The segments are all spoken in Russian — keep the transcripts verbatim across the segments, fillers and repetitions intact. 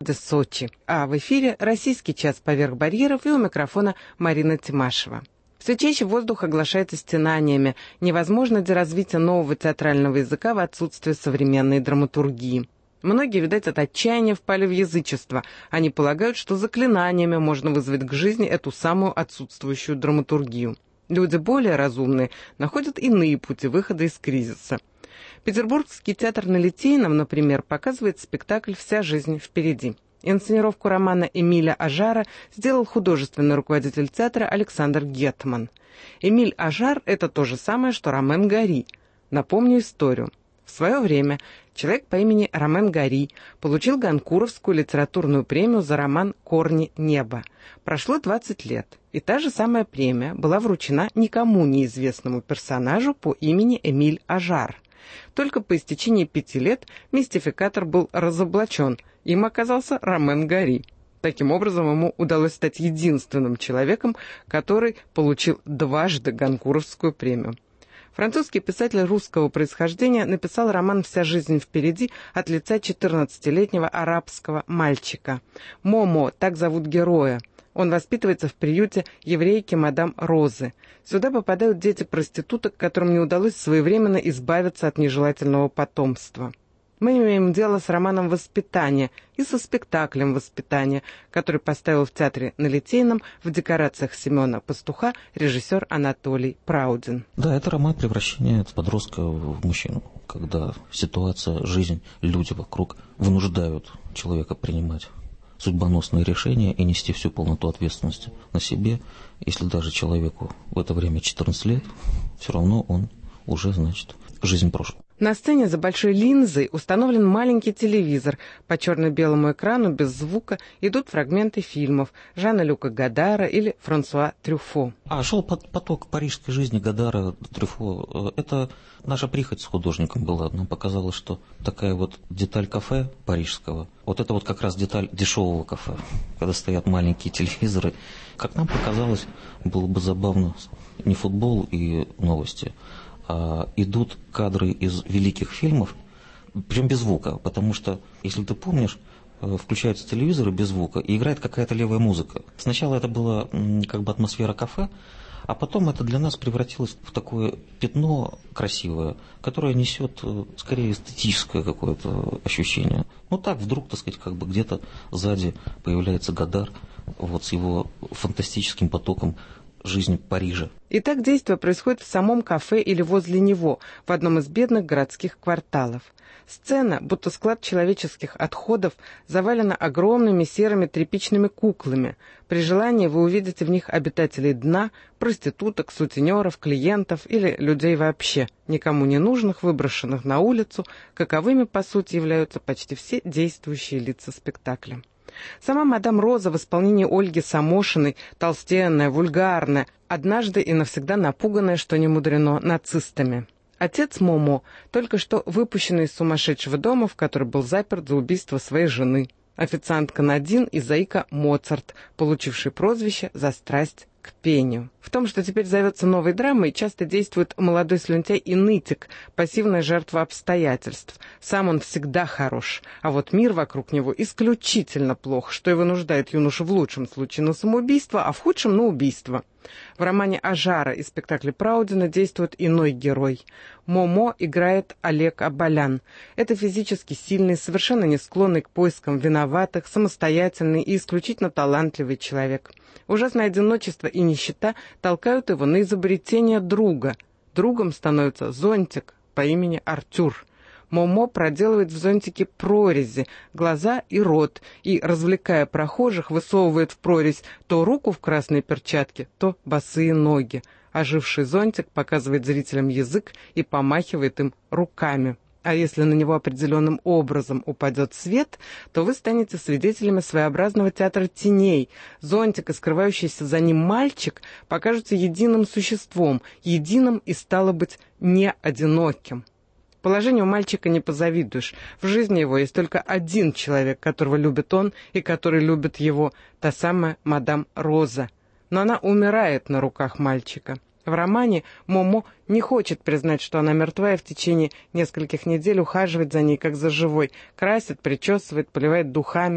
городе Сочи. А в эфире «Российский час поверх барьеров» и у микрофона Марина Тимашева. Все чаще воздух оглашается стенаниями. Невозможно для развития нового театрального языка в отсутствии современной драматургии. Многие, видать, от отчаяния впали в язычество. Они полагают, что заклинаниями можно вызвать к жизни эту самую отсутствующую драматургию. Люди более разумные находят иные пути выхода из кризиса. Петербургский театр на Литейном, например, показывает спектакль «Вся жизнь впереди». Инсценировку романа Эмиля Ажара сделал художественный руководитель театра Александр Гетман. Эмиль Ажар – это то же самое, что Ромен Гори. Напомню историю. В свое время человек по имени Ромен Гори получил Гонкуровскую литературную премию за роман «Корни неба». Прошло двадцать лет, и та же самая премия была вручена никому неизвестному персонажу по имени Эмиль Ажар. Только по истечении пяти лет мистификатор был разоблачен, им оказался Ромен Гори. Таким образом, ему удалось стать единственным человеком, который получил дважды Гонкуровскую премию. Французский писатель русского происхождения написал роман «Вся жизнь впереди» от лица четырнадцатилетнего арабского мальчика. Момо, так зовут героя. Он воспитывается в приюте еврейки мадам Розы. Сюда попадают дети проституток, которым не удалось своевременно избавиться от нежелательного потомства. Мы имеем дело с романом «Воспитание» и со спектаклем «Воспитание», который поставил в театре на Литейном в декорациях Семена Пастуха режиссер Анатолий Праудин. Да, это роман превращения подростка в мужчину, когда ситуация, жизнь, люди вокруг вынуждают человека принимать судьбоносные решения и нести всю полноту ответственности на себе. Если даже человеку в это время четырнадцать лет, все равно он уже, значит, жизнь прожил. На сцене за большой линзой установлен маленький телевизор. По черно-белому экрану без звука идут фрагменты фильмов Жана-Люка Годара или Франсуа Трюфо. А шел поток парижской жизни Годара, Трюфо. Это наша прихоть с художником была. Нам показалось, что такая вот деталь кафе парижского, вот это вот как раз деталь дешевого кафе, когда стоят маленькие телевизоры. Как нам показалось, было бы забавно не футбол и новости, а идут кадры из великих фильмов, причем без звука, потому что, если ты помнишь, включаются телевизоры без звука и играет какая-то левая музыка. Сначала это была как бы атмосфера кафе, а потом это для нас превратилось в такое пятно красивое, которое несет скорее эстетическое какое-то ощущение. Ну так вдруг, так сказать, как бы где-то сзади появляется Годар вот с его фантастическим потоком жизни Парижа. Итак, действие происходит в самом кафе или возле него, в одном из бедных городских кварталов. Сцена, будто склад человеческих отходов, завалена огромными серыми тряпичными куклами. При желании вы увидите в них обитателей дна, проституток, сутенеров, клиентов или людей вообще, никому не нужных, выброшенных на улицу, каковыми, по сути, являются почти все действующие лица спектакля. Сама мадам Роза в исполнении Ольги Самошиной, толстенная, вульгарная, однажды и навсегда напуганная, что не мудрено, нацистами. Отец Момо, только что выпущенный из сумасшедшего дома, в который был заперт за убийство своей жены. Официантка Надин и заика Моцарт, получивший прозвище за страсть к пению. В том, что теперь зовется новой драмой, часто действует молодой слюнтяй и нытик, пассивная жертва обстоятельств. Сам он всегда хорош, а вот мир вокруг него исключительно плох, что и вынуждает юношу в лучшем случае на самоубийство, а в худшем на убийство. В романе Ажара и спектакле Праудина действует иной герой. Момо играет Олег Абалян. Это физически сильный, совершенно не склонный к поискам виноватых, самостоятельный и исключительно талантливый человек. Ужасное одиночество и нищета толкают его на изобретение друга. Другом становится зонтик по имени Артюр. Момо проделывает в зонтике прорези, глаза и рот, и, развлекая прохожих, высовывает в прорезь то руку в красной перчатке, то босые ноги. Оживший зонтик показывает зрителям язык и помахивает им руками. А если на него определенным образом упадет свет, то вы станете свидетелями своеобразного театра теней. Зонтик и скрывающийся за ним мальчик покажутся единым существом, единым и, стало быть, не одиноким. Положению мальчика не позавидуешь. В жизни его есть только один человек, которого любит он и который любит его, та самая мадам Роза. Но она умирает на руках мальчика. В романе Момо не хочет признать, что она мертва, и в течение нескольких недель ухаживает за ней, как за живой, красит, причесывает, поливает духами.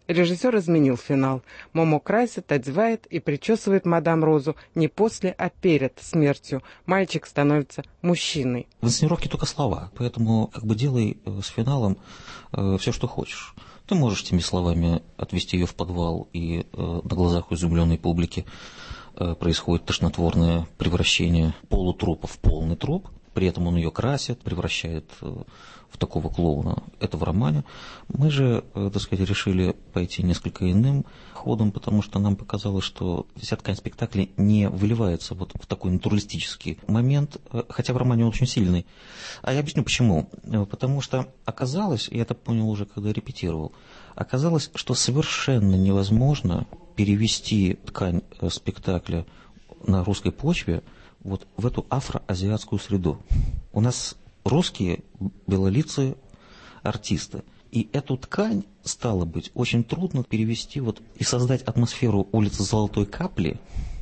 Режиссер изменил финал. Момо красит, одевает и причесывает мадам Розу не после, а перед смертью. Мальчик становится мужчиной. В инсценировке только слова, поэтому как бы делай с финалом э, все, что хочешь. Ты можешь теми словами отвести ее в подвал, и э, на глазах изумленной публики э, происходит тошнотворное превращение полутрупа в полный труп. При этом он ее красит, превращает э, в такого клоуна. Это в романе. Мы же, э, так сказать, решили пойти несколько иным ходом, потому что нам показалось, что вся ткань спектакля не выливается вот в такой натуралистический момент, э, хотя в романе он очень сильный. А я объясню почему. Э, потому что оказалось, и я это понял уже, когда репетировал, оказалось, что совершенно невозможно перевести ткань э, спектакля на русской почве вот в эту афроазиатскую среду. У нас русские белолицые артисты. И эту ткань, стало быть, очень трудно перевести вот и создать атмосферу улицы Золотой Капли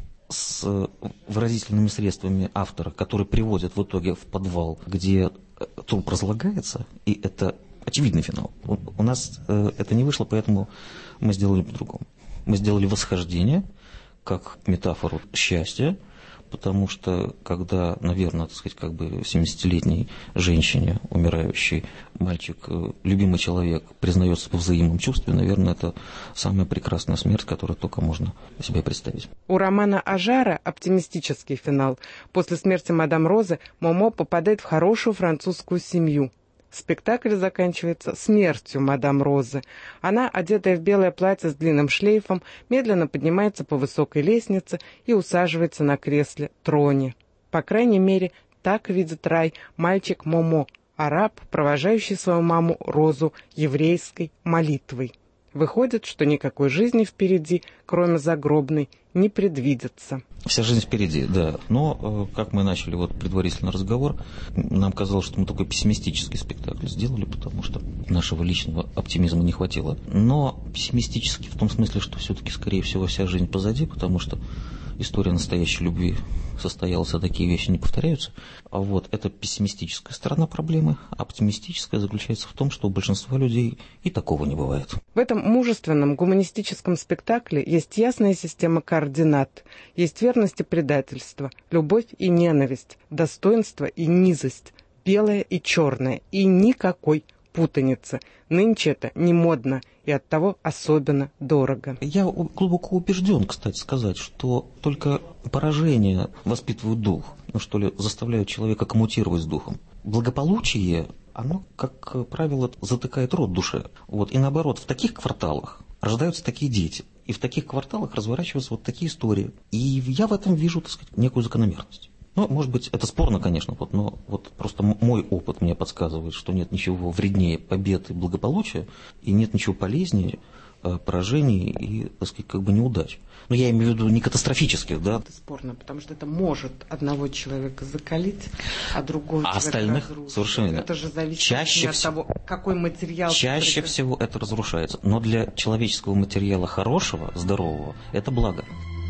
с выразительными средствами автора, который приводит в итоге в подвал, где труп разлагается, и это очевидный финал. У нас это не вышло, поэтому мы сделали по-другому. Мы сделали восхождение как метафору счастья, потому что, когда, наверное, так сказать, как бы семидесятилетней женщине, умирающей, мальчик, любимый человек, признается по взаимном чувстве, наверное, это самая прекрасная смерть, которую только можно себе представить. У романа Ажара оптимистический финал. После смерти мадам Розы Момо попадает в хорошую французскую семью. Спектакль заканчивается смертью мадам Розы. Она, одетая в белое платье с длинным шлейфом, медленно поднимается по высокой лестнице и усаживается на кресле-троне. По крайней мере, так видит рай мальчик Момо, араб, провожающий свою маму Розу еврейской молитвой. Выходит, что никакой жизни впереди, кроме загробной, не предвидится. Вся жизнь впереди, да. Но, как мы начали вот предварительный разговор, нам казалось, что мы такой пессимистический спектакль сделали, потому что нашего личного оптимизма не хватило. Но пессимистический в том смысле, что все-таки, скорее всего, вся жизнь позади, потому что история настоящей любви состоялась, а такие вещи не повторяются. А вот это пессимистическая сторона проблемы, а оптимистическая заключается в том, что у большинства людей и такого не бывает. В этом мужественном гуманистическом спектакле есть ясная система координат, есть верность и предательство, любовь и ненависть, достоинство и низость, белое и черное, и никакой путаницы. Нынче это не модно и оттого особенно дорого. Я глубоко убежден, кстати сказать, что только поражения воспитывают дух, ну что ли, заставляют человека коммутировать с духом. Благополучие, оно, как правило, затыкает рот душе. Вот. И наоборот, в таких кварталах рождаются такие дети, и в таких кварталах разворачиваются вот такие истории. И я в этом вижу, так сказать, некую закономерность. Ну, может быть, это спорно, конечно, вот, но вот просто мой опыт мне подсказывает, что нет ничего вреднее побед и благополучия, и нет ничего полезнее э, поражений и, так сказать, как бы неудач. Но я имею в виду не катастрофических, да. Это спорно, потому что это может одного человека закалить, а другого а человека остальных разрушить. Совершенно. Это же зависит чаще от того, какой материал. Чаще приказ... всего это разрушается. Но для человеческого материала хорошего, здорового, это благо.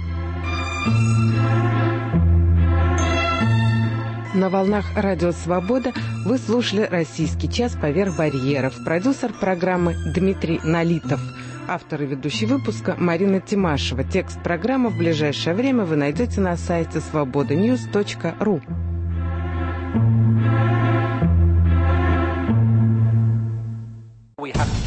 На волнах Радио Свобода вы слушали «Российский час. Поверх барьеров». Продюсер программы Дмитрий Налитов. Автор и ведущий выпуска Марина Тимашева. Текст программы в ближайшее время вы найдете на сайте свобода ньюс точка ру. We have